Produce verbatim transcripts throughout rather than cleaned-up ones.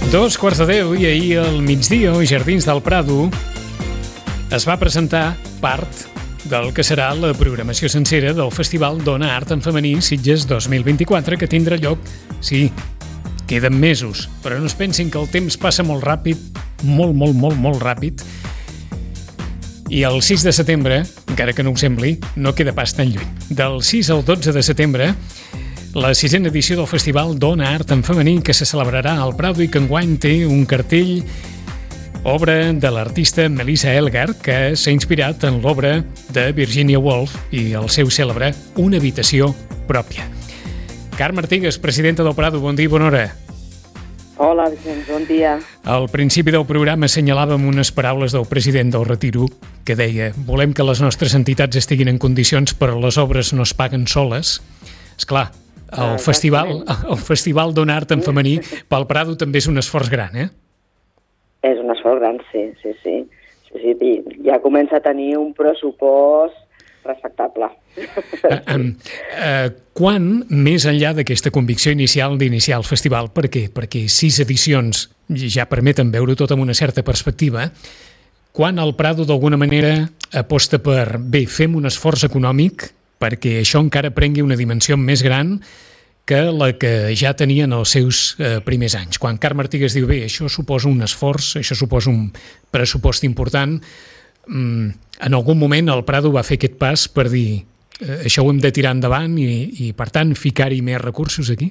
Dos quarts de deu i ahir al migdia als Jardins del Prado es va presentar part del que serà la programació sencera del Festival Dona Art en Femení Sitges dos mil vint-i-quatre, que tindrà lloc, sí, queden mesos, però no es pensin que el temps passa molt ràpid, molt, molt, molt, molt ràpid, i el sis de setembre, encara que no ho sembli, no queda pas tan lluny. Del sis al dotze de setembre, la sisena edició del Festival Dona Art en Femení, que se celebrarà al Prado i que enguany té un cartell, obra de l'artista Melissa Elgar, que s'ha inspirat en l'obra de Virginia Woolf i el seu cèlebre Una habitació pròpia. Carme Artigas, presidenta del Prado, bon dia i bona hora. Hola, Vicenç, bon dia. Al principi del programa assenyalàvem unes paraules del president del Retiro que deia: volem que les nostres entitats estiguin en condicions, però les obres no es paguen soles. Esclar, el, ah, festival, el Festival Dona Art en Femení pel Prado també és un esforç gran, eh? És un esforç gran, sí, sí, sí. sí, sí. Ja comença a tenir un pressupost respectable. Uh, um, uh, quan, més enllà d'aquesta convicció inicial d'iniciar el festival, per què? Perquè sis edicions ja permeten veure tot amb una certa perspectiva, quan el Prado d'alguna manera aposta per, bé, fem un esforç econòmic perquè això encara prengui una dimensió més gran que la que ja tenia en els seus eh, primers anys. Quan Carme Artigas diu, bé, això suposa un esforç, això suposa un pressupost important, mm, en algun moment el Prado va fer aquest pas per dir eh, això ho hem de tirar endavant i, i per tant, ficar-hi més recursos aquí?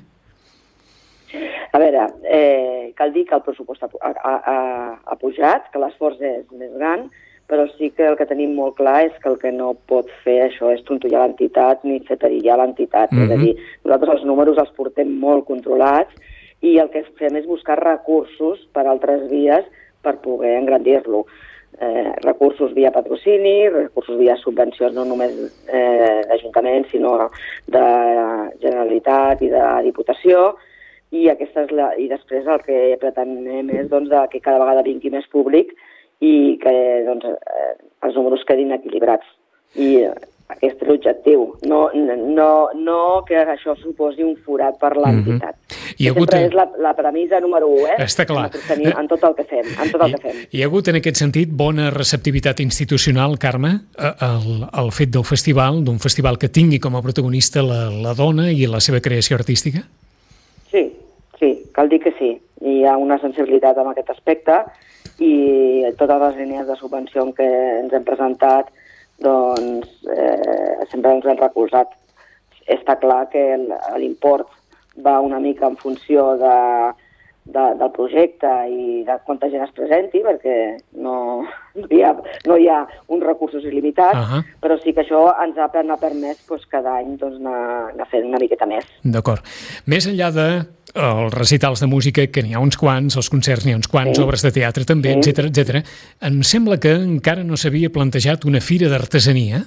A veure, eh, cal dir que el pressupost ha, ha, ha, ha pujat, que l'esforç és més gran, però sí que el que tenim molt clar és que el que no pot fer això és tontollar l'entitat ni feterillar l'entitat. Mm-hmm. És a dir, nosaltres els números els portem molt controlats i el que fem és buscar recursos per altres vies per poder engrandir-lo. Eh, recursos via patrocini, recursos via subvencions, no només eh, d'Ajuntament, sinó de Generalitat i de Diputació, i, aquesta és la, i després el que pretenem és doncs, que cada vegada vingui més públic i que doncs, eh, els números quedin equilibrats. I eh, aquest és l'objectiu. No, no, no que això suposi un forat per l'entitat. Mm-hmm. I hagut... Sempre és la, la premissa número u, eh? Està clar. Tenim, en tot el que fem. En tot el I, que fem. Hi ha hagut en aquest sentit bona receptivitat institucional, Carme, el, el fet del festival, d'un festival que tingui com a protagonista la, la dona i la seva creació artística? Sí, sí, cal dir que sí. Hi ha una sensibilitat en aquest aspecte i totes les línies de subvenció que ens hem presentat doncs eh, sempre ens han recolzat. Està clar que l'import va una mica en funció de, de, del projecte i de quanta gent es presenti, perquè no, no, hi, ha, no hi ha uns recursos il·limitats, uh-huh. però sí que això ens ha, ha permès doncs, cada any doncs, anar, anar fent una miqueta més. D'acord. Més enllà de els recitals de música, que n'hi ha uns quants, els concerts n'hi ha uns quants, sí. obres de teatre també, sí. etcètera, etcètera. Em sembla que encara no s'havia plantejat una fira d'artesania?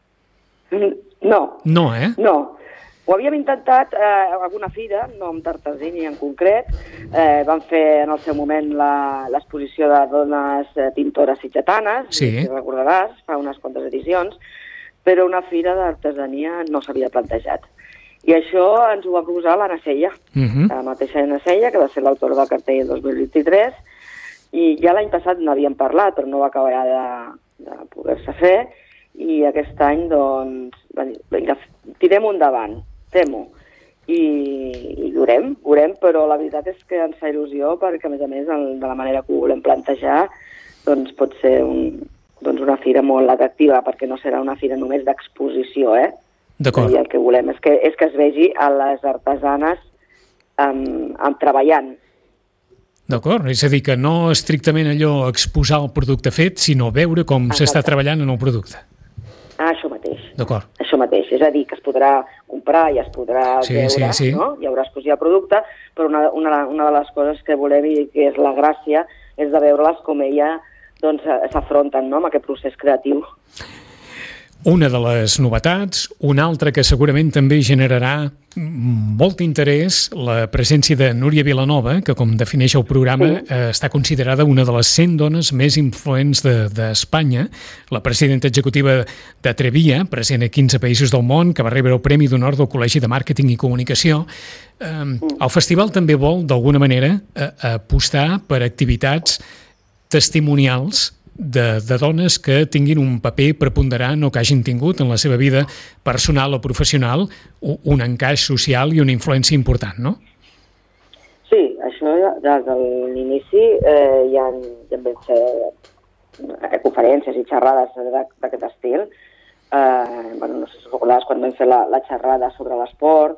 No. No, eh? No. Ho havíem intentat eh, alguna fira, no amb d'artesania en concret. Eh, vam fer en el seu moment la, l'exposició de dones eh, pintores sitgetanes, sí. si recordaràs, fa unes quantes edicions, però una fira d'artesania no s'havia plantejat. I això ens ho va proposar l'Anna Sella, uh-huh. la mateixa Anna Sella, que va ser l'autora del cartell del dos mil vint-i-tres, i ja l'any passat n'havíem parlat, però no va acabar de, de poder-se fer, i aquest any, doncs, vinga, tirem-ho endavant, fem-ho, i, i veurem, veurem, però la veritat és que ens fa il·lusió, perquè, a més a més, de la manera que ho volem plantejar, doncs pot ser un, doncs una fira molt atractiva, perquè no serà una fira només d'exposició, eh? D'acord. I el que volem és que, és que es vegi a les artesanes um, um, treballant. D'acord, és a dir, que no estrictament allò exposar el producte fet, sinó veure com Exacte. S'està treballant en el producte. Ah, això mateix. D'acord. Això mateix, és a dir, que es podrà comprar i es podrà sí, veure, sí, sí. no? Hi haurà exposició de producte, però una, una, una de les coses que volem i que és la gràcia és de veure-les com ella doncs, s'afronten, no?, amb aquest procés creatiu. una de les novetats, una altra que segurament també generarà molt interès, la presència de Núria Vilanova, que com defineix el programa sí. eh, està considerada una de les cent dones més influents d'Espanya, de, la presidenta executiva de Trevia, present a quinze països del món, que va rebre el Premi d'Honor del Col·legi de Màrqueting i Comunicació. Eh, el festival també vol, d'alguna manera, eh, apostar per activitats testimonials De, de dones que tinguin un paper preponderant o que hagin tingut en la seva vida personal o professional un encaix social i una influència important, no? Sí, això des de l'inici eh, ja, ja vam fer conferències i xerrades d'aquest estil. Eh, bueno, no sé si recordes quan vam fer la, la xerrada sobre l'esport,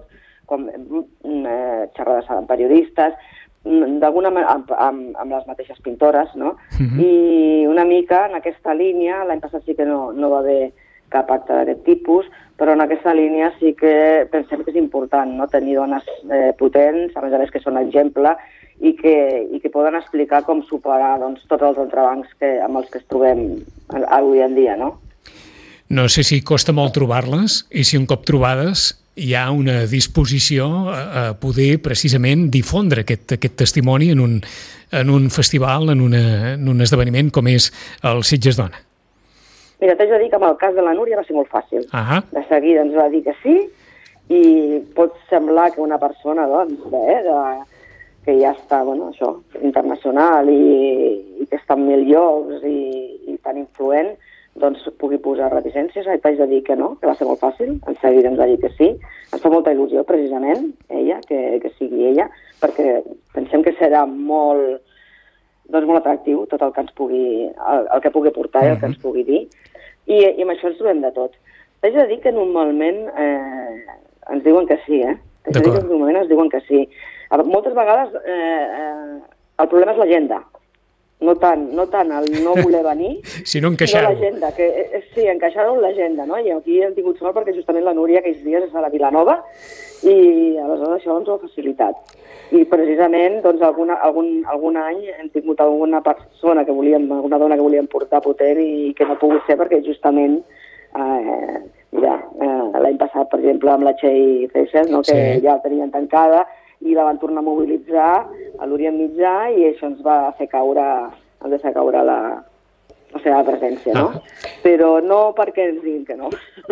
eh, xerrades amb periodistes, d'alguna manera amb, amb, amb les mateixes pintores, no? Uh-huh. I una mica en aquesta línia, l'any passat sí que no, no va haver cap acte d'aquest tipus, però en aquesta línia sí que pensem que és important, no? Tenir dones eh, potents, a més a més que són exemple, i que, i que poden explicar com superar doncs, tots els entrebancs que, amb els que es trobem avui en dia, no? No sé si costa molt trobar-les, i si un cop trobades hi ha una disposició a poder precisament difondre aquest, aquest testimoni en un, en un festival, en, una, en un esdeveniment com és el Sitges Dona. Mira, t'haig de dir que amb el cas de la Núria va ser molt fàcil. Ah. De seguida ens va dir que sí, i pot semblar que una persona doncs, bé, de, que ja està bueno, això, internacional i, i que està en mil llocs i, i tan influent, doncs pugui posar reticències. I t'haig de dir que no, que va ser molt fàcil. En seguida ens va dir que sí. Ens fa molta il·lusió, precisament, ella, que, que sigui ella, perquè pensem que serà molt, doncs, molt atractiu tot el que ens pugui, el, el que pugui portar i el que ens pugui dir. I, i amb això ens trobem de tot. T'haig de dir que normalment eh, ens diuen que sí, eh? T'haig de dir que normalment ens diuen que sí. Moltes vegades eh, eh, el problema és l'agenda. No tant, no tant el no voler venir, sinó encaixar-ho. Sinó l'agenda, que sí, encaixar-ho en l'agenda, no? I aquí hem tingut sort perquè justament la Núria aquells dies és a la Vilanova i aleshores això ens ho ha facilitat. I precisament, doncs, alguna, algun, algun any hem tingut alguna persona que volíem, alguna dona que volíem portar potent i que no ha pogut ser perquè justament, eh, mira, eh, l'any passat, per exemple, amb la Txell Feixes, no? Que sí. Ja la tenien tancada, i la van tornar a mobilitzar a l'Orient Mitjà i això ens va fer caure, ens va fer caure la, la seva presència, no? Ah. Però no perquè ens diguin que no.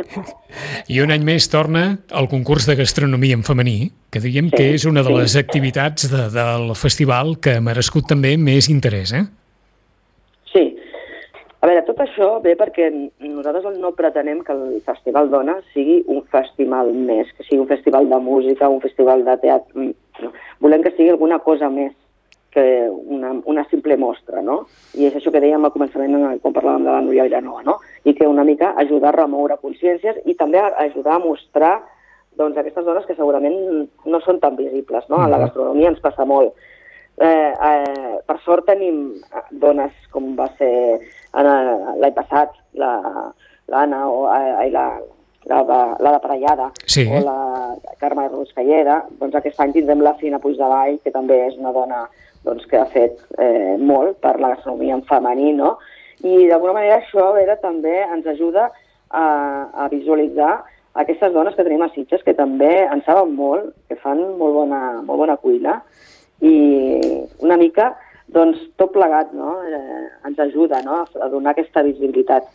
I un any més torna el concurs de gastronomia en femení, que diríem sí, que és una de sí. les activitats de, del festival que ha merescut també més interès, eh? Sí. A veure, tot això ve perquè nosaltres no pretenem que el Festival Dona sigui un festival més, que sigui un festival de música, un festival de teatre. Volem que sigui alguna cosa més que una, una simple mostra, no? I és això que dèiem al començament quan parlàvem de la Núria Vilanova, no? I que una mica ajudar a remoure consciències i també a ajudar a mostrar doncs, aquestes dones que segurament no són tan visibles, no? A la gastronomia ens passa molt. Eh, eh, per sort tenim dones com va ser l'any passat l'Anna o eh, la, la, la, la de Parellada sí. O la Carme Ruscallera. Doncs aquest any tindrem la Fina Puigdevall, que també és una dona doncs, que ha fet eh, molt per la gastronomia en femení, no? I d'alguna manera això veure, també ens ajuda a, a visualitzar aquestes dones que tenim a Sitges, que també en saben molt, que fan molt bona, molt bona cuina, i una mica doncs, tot plegat, no? eh, ens ajuda, no? A donar aquesta visibilitat.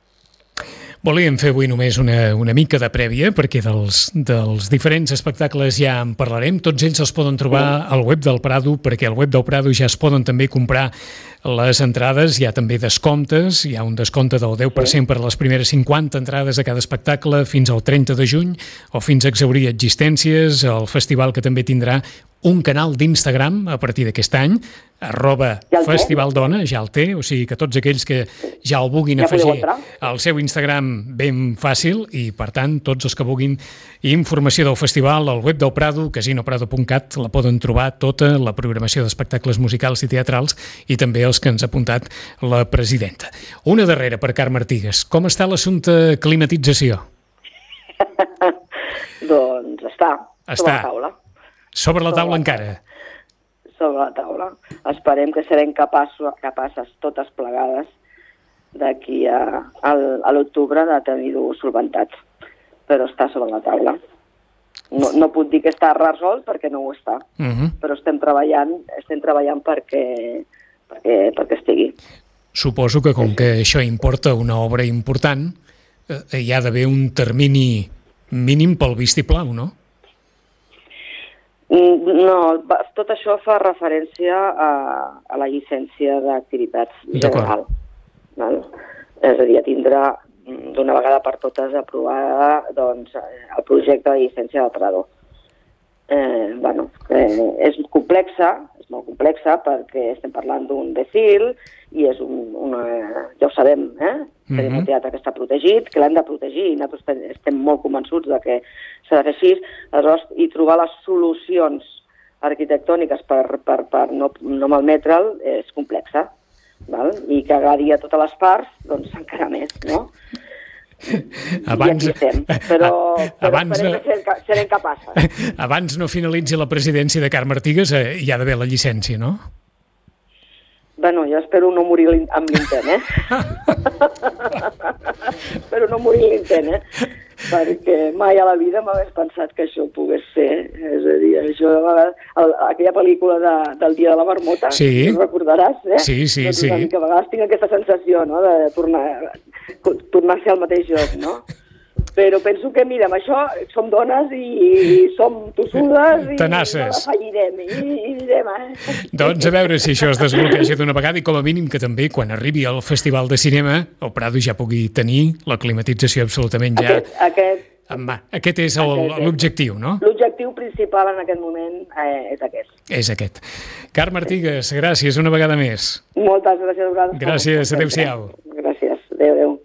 Volíem fer avui només una, una mica de prèvia, perquè dels, dels diferents espectacles ja en parlarem. Tots ells els poden trobar al web del Prado, perquè al web del Prado ja es poden també comprar les entrades, hi ha també descomptes, hi ha un descompte del deu per cent per les primeres cinquanta entrades a cada espectacle fins al trenta de juny, o fins a exhaurir existències. El festival que també tindrà un canal d'Instagram a partir d'aquest any, arroba ja Festival Dona, ja el té, o sigui que tots aquells que ja el vulguin ja afegir al seu Instagram ben fàcil, i per tant tots els que vulguin informació del festival al web del Prado, casino prado punt cat, la poden trobar tota la programació d'espectacles musicals i teatrals i també els que ens ha apuntat la presidenta. Una darrera per Carme Artigas. Com està l'assumpte climatització? Doncs està, està. Sobre la taula. Sobre la taula encara? Sobre la taula. Esperem que serem capaços, capaces, totes plegades, d'aquí a, a, a l'octubre de tenir-ho solventat, però està sobre la taula. No, no puc dir que està resolt perquè no ho està, uh-huh. però estem treballant, estem treballant perquè, perquè, perquè estigui. Suposo que com que això importa una obra important, eh, hi ha d'haver un termini mínim pel vistiplau, no? No, tot això fa referència a, a la llicència d'activitats general. Val? És a dir, a tindrà d'una vegada per totes aprovada doncs, el projecte de llicència del Prado. Eh, bueno, eh, és complexa, és molt complexa perquè estem parlant d'un becil i és un, una, ja ho sabem, eh? Mm-hmm. Tenim un teatre que està protegit, que l'hem de protegir i nosaltres estem molt convençuts de que s'ha de fer així. Aleshores, i trobar les solucions arquitectòniques per, per, per no, no malmetre'l és complexa. Val? I que agradi a totes les parts, doncs encara més, no? Abans, I aquí estem, però, però abans, ser, serem capaces. Abans no finalitzi la presidència de Carme Artigas, eh, hi ha d'haver la llicència, no? Bueno, jo espero no morir amb l'intent, eh? Espero no morir l'intent, eh? Perquè mai a la vida m'hagués pensat que això pogués ser. És a dir, això de vegades, el, aquella pel·lícula de, del Dia de la Marmota, sí. Tu recordaràs, eh? Sí, sí, doncs sí. una mica, a vegades tinc aquesta sensació, no?, de tornar, tornar a ser al mateix lloc, no? Però penso que, mira, amb això som dones i, i som tossudes i tenaces. No fallirem, i, i direm, eh? Doncs a veure si això es desbloqueja d'una vegada i com a mínim que també quan arribi al Festival de Cinema el Prado ja pugui tenir la climatització absolutament ja aquest, aquest, en mà. Aquest és l'objectiu, no? L'objectiu principal en aquest moment eh, és aquest. És aquest. Carme Artigas, gràcies una vegada més. Moltes gràcies a vosaltres. Gràcies, adéu-siau. Gràcies, adéu, adéu.